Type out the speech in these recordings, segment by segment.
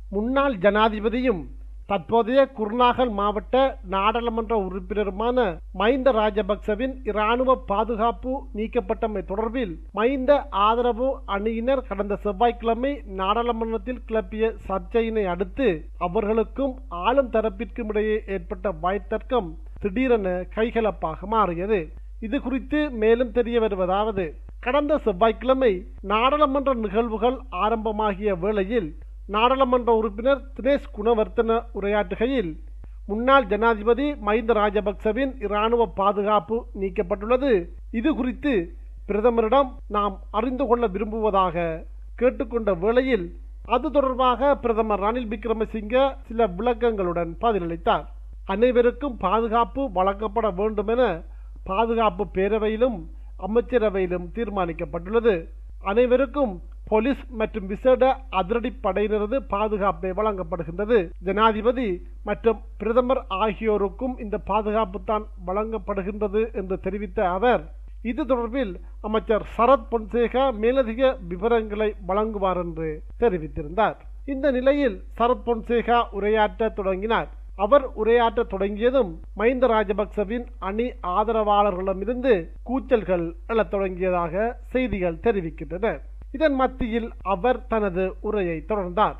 முன்னாள் ஜனாதிபதியும் தற்போதைய குருநாகல் மாவட்ட நாடாளுமன்ற உறுப்பினருமான மஹிந்த ராஜபக்சவின் இராணுவ பாதுகாப்பு நீக்கப்பட்டமை தொடர்பில் மஹிந்த ஆதரவு அணியினர் கடந்த செவ்வாய்க்கிழமை நாடாளுமன்றத்தில் கிளப்பிய சர்ச்சையினை அடுத்து அவர்களுக்கும் ஆளும் தரப்பிற்கும் இடையே ஏற்பட்ட வாய்த்தர்க்கம் திடீரென கைகலப்பாக மாறியது. இது குறித்து மேலும் தெரிய வருவதாவது, கடந்த செவ்வாய்க்கிழமை நாடாளுமன்ற நிகழ்வுகள் ஆரம்பமாகிய வேளையில் நாடாளுமன்ற உறுப்பினர் தினேஷ் குணவர்த்தன உரையாற்றுகையில் முன்னாள் ஜனாதிபதி மஹிந்த ராஜபக்சவின் இராணுவ பாதுகாப்பு நீக்கப்பட்டுள்ளது, இது குறித்து பிரதமரிடம் நாம் அறிந்து கொள்ள விரும்புவதாக கேட்டுக்கொண்ட வேளையில் அது தொடர்பாக பிரதமர் ரணில் விக்ரமசிங்க சில விளக்கங்களுடன் பதிலளித்தார். அனைவருக்கும் பாதுகாப்பு வழங்கப்பட வேண்டும் என பாதுகாப்பு பேரவையிலும் அமைச்சரவையிலும் தீர்மானிக்கப்பட்டுள்ளது. அனைவருக்கும் போலீஸ் மற்றும் விசேட அதிரடி படையினரது பாதுகாப்பை வழங்கப்படுகின்றது. ஜனாதிபதி மற்றும் பிரதமர் ஆகியோருக்கும் இந்த பாதுகாப்பு தான் வழங்கப்படுகின்றது என்று தெரிவித்த அவர், இது தொடர்பில் அமைச்சர் சரத் பொன்சேகா மேலதிக விவரங்களை வழங்குவார் என்று தெரிவித்திருந்தார். இந்த நிலையில் சரத் பொன்சேகா உரையாற்ற தொடங்கினார். அவர் உரையாற்ற தொடங்கியதும் மஹிந்த ராஜபக்சவின் அணி ஆதரவாளர்களிடமிருந்து கூச்சல்கள் எழத் தொடங்கியதாக செய்திகள் தெரிவிக்கின்றன. இதன் மத்தியில் அவர் தனது உரையை தொடர்ந்தார்.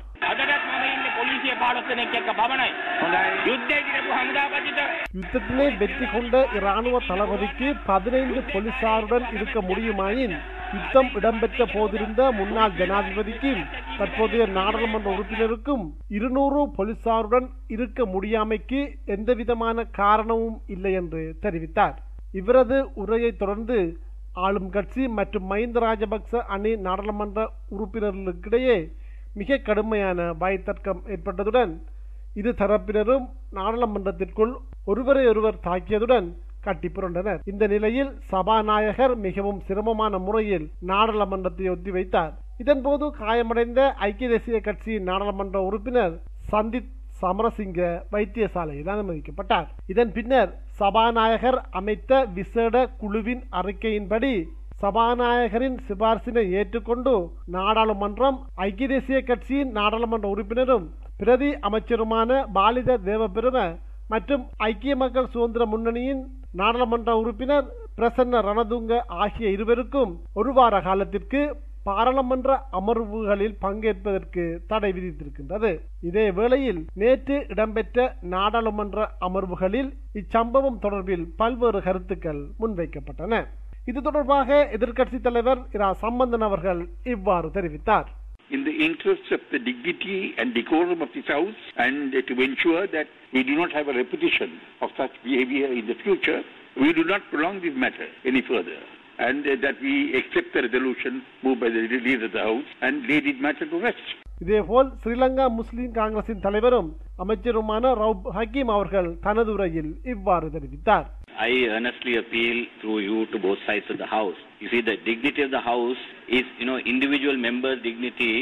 யுத்தத்திலே வெற்றி கொண்ட இராணுவ தளபதிக்கு 15 போலீசாருடன் இருக்க முடியுமாயின் யுத்தம் இடம்பெற்ற போதிருந்த முன்னாள் ஜனாதிபதிக்கும் தற்போதைய நாடாளுமன்ற உறுப்பினருக்கும் 200 போலீசாருடன் இருக்க முடியாமைக்கு எந்தவிதமான காரணமும் இல்லை என்று தெரிவித்தார். இவரது உரையை தொடர்ந்து ஆளும் கட்சி மற்றும் மஹிந்த ராஜபக்ச அணி நாடாளுமன்ற உறுப்பினர்களுக்கிடையே மிக கடுமையான வாய்த்தர்க்கம் ஏற்பட்டதுடன் இரு தரப்பினரும் நாடாளுமன்றத்திற்குள் ஒருவரை ஒருவர் தாக்கியதுடன் கட்டி புரண்டனர். இந்த நிலையில் சபாநாயகர் மிகவும் சிரமமான முறையில் நாடாளுமன்றத்தை ஒத்திவைத்தார். இதன்போது காயமடைந்த ஐக்கிய தேசிய கட்சியின் நாடாளுமன்ற உறுப்பினர் சந்தித் சமரசிங்க வைத்தியசாலையில் அனுமதிக்கப்பட்டார். இதன் பின்னர் சபாநாயகர் அமைத்த விசேட குழுவின் அறிக்கையின்படி சபாநாயகரின் சிபார்சினை ஏற்றுக்கொண்டு நாடாளுமன்றம் ஐக்கிய தேசிய கட்சியின் நாடாளுமன்ற உறுப்பினரும் பிரதி அமைச்சருமான பாலித தேவபெரும மற்றும் ஐக்கிய மக்கள் சுதந்திர முன்னணியின் நாடாளுமன்ற உறுப்பினர் பிரசன்ன ரணதுங்க ஆகிய இருவருக்கும் ஒரு வார காலத்திற்கு பாராளுமன்ற அமர்வுகளில் பங்கேற்பதற்கு தடை விதித்திருக்கின்றது. இதே வேளையில் நேற்று இடம்பெற்ற நாடாளுமன்ற அமர்வுகளில் இச்சம்பவம் தொடர்பில் பல்வேறு கருத்துக்கள் முன்வைக்கப்பட்டன. இது தொடர்பாக எதிர்க்கட்சி தலைவர் இரா சம்பந்தன் அவர்கள் இவ்வாறு தெரிவித்தார். In the interest of the dignity and decorum of this House and to ensure that we do not have a repetition of such behavior in the future, we do not prolong this matter any further and that we accept the resolution moved by the leader of the House and lay this matter to rest. இதேபோல் ஸ்ரீலங்கா முஸ்லிம் காங்கிரசின் தலைவரும் அமைச்சருமான ரவுப் ஹக்கீம் அவர்கள் தனது உரையில் இவ்வாறு தெரிவித்தார். I earnestly appeal through you to both sides of the House. You see, the dignity of the House is, individual members' dignity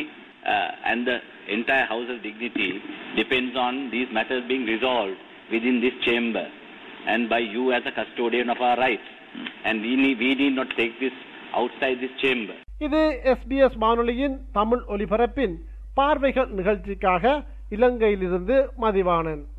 and the entire House's dignity depends on these matters being resolved within this chamber and by you as a custodian of our rights. And we need not take this outside this chamber. இது SBS வானொலியின் தமிழ் ஒலிபரப்பின் பார்வைகள் நிகழ்ச்சிக்காக இலங்கையிலிருந்து மதிவாணன்.